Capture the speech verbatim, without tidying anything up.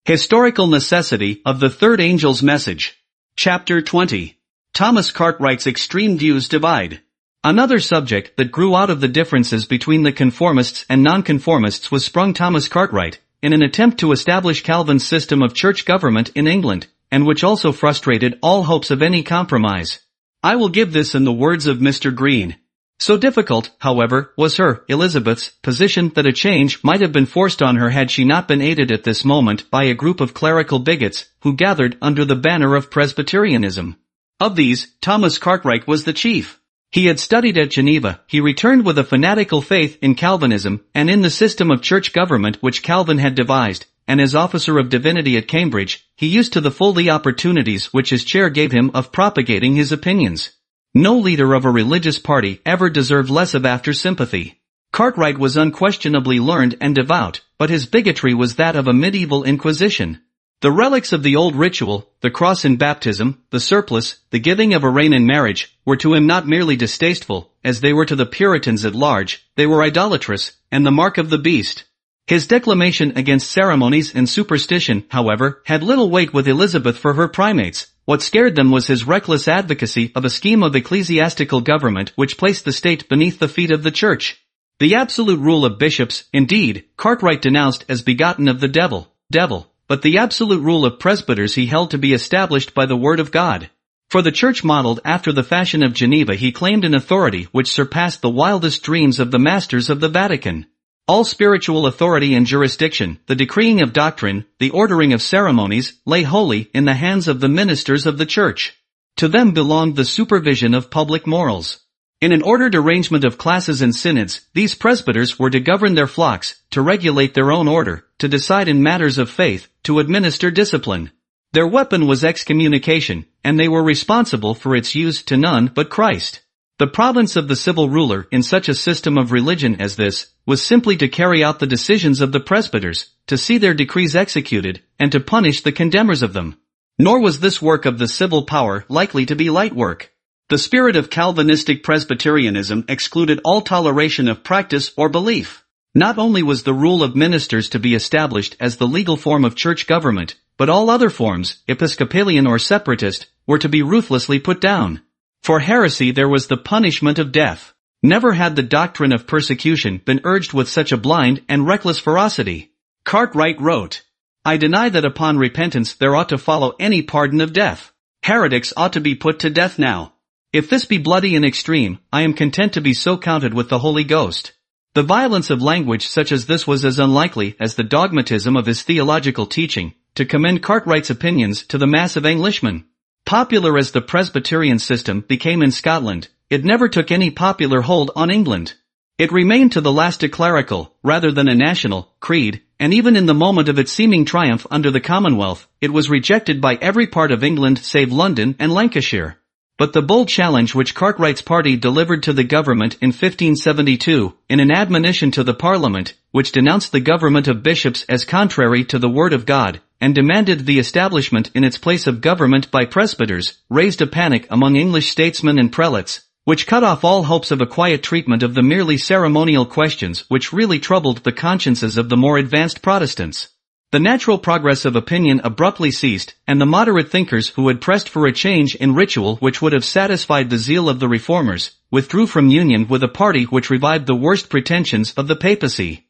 Historical necessity of the third angel's message. Chapter twenty. Thomas Cartwright's extreme views divide. Another subject that grew out of the differences between the conformists and nonconformists was sprung Thomas Cartwright, in an attempt to establish Calvin's system of church government in England, and which also frustrated all hopes of any compromise. I will give this in the words of Mister Green. So difficult, however, was her, Elizabeth's, position that a change might have been forced on her had she not been aided at this moment by a group of clerical bigots, who gathered under the banner of Presbyterianism. Of these, Thomas Cartwright was the chief. He had studied at Geneva, he returned with a fanatical faith in Calvinism, and in the system of church government which Calvin had devised, and as officer of divinity at Cambridge, he used to the full the opportunities which his chair gave him of propagating his opinions. No leader of a religious party ever deserved less of after sympathy. Cartwright was unquestionably learned and devout, but his bigotry was that of a medieval inquisition. The relics of the old ritual, the cross in baptism, the surplice, the giving of a rein in marriage, were to him not merely distasteful, as they were to the Puritans at large, they were idolatrous, and the mark of the beast. His declamation against ceremonies and superstition, however, had little weight with Elizabeth for her primates. What scared them was his reckless advocacy of a scheme of ecclesiastical government which placed the state beneath the feet of the church. The absolute rule of bishops, indeed, Cartwright denounced as begotten of the devil, devil, but the absolute rule of presbyters he held to be established by the word of God. For the church modeled after the fashion of Geneva he claimed an authority which surpassed the wildest dreams of the masters of the Vatican. All spiritual authority and jurisdiction, the decreeing of doctrine, the ordering of ceremonies, lay wholly in the hands of the ministers of the church. To them belonged the supervision of public morals. In an ordered arrangement of classes and synods, these presbyters were to govern their flocks, to regulate their own order, to decide in matters of faith, to administer discipline. Their weapon was excommunication, and they were responsible for its use to none but Christ. The province of the civil ruler in such a system of religion as this was simply to carry out the decisions of the presbyters, to see their decrees executed, and to punish the condemners of them. Nor was this work of the civil power likely to be light work. The spirit of Calvinistic Presbyterianism excluded all toleration of practice or belief. Not only was the rule of ministers to be established as the legal form of church government, but all other forms, Episcopalian or separatist, were to be ruthlessly put down. For heresy there was the punishment of death. Never had the doctrine of persecution been urged with such a blind and reckless ferocity. Cartwright wrote, "I deny that upon repentance there ought to follow any pardon of death. Heretics ought to be put to death now. If this be bloody and extreme, I am content to be so counted with the Holy Ghost." The violence of language such as this was as unlikely as the dogmatism of his theological teaching to commend Cartwright's opinions to the mass of Englishmen. Popular as the Presbyterian system became in Scotland, it never took any popular hold on England. It remained to the last a clerical, rather than a national, creed, and even in the moment of its seeming triumph under the Commonwealth, it was rejected by every part of England save London and Lancashire. But the bold challenge which Cartwright's party delivered to the government in fifteen seventy-two, in an admonition to the Parliament, which denounced the government of bishops as contrary to the Word of God, and demanded the establishment in its place of government by presbyters, raised a panic among English statesmen and prelates, which cut off all hopes of a quiet treatment of the merely ceremonial questions which really troubled the consciences of the more advanced Protestants. The natural progress of opinion abruptly ceased, and the moderate thinkers who had pressed for a change in ritual which would have satisfied the zeal of the reformers, withdrew from union with a party which revived the worst pretensions of the papacy.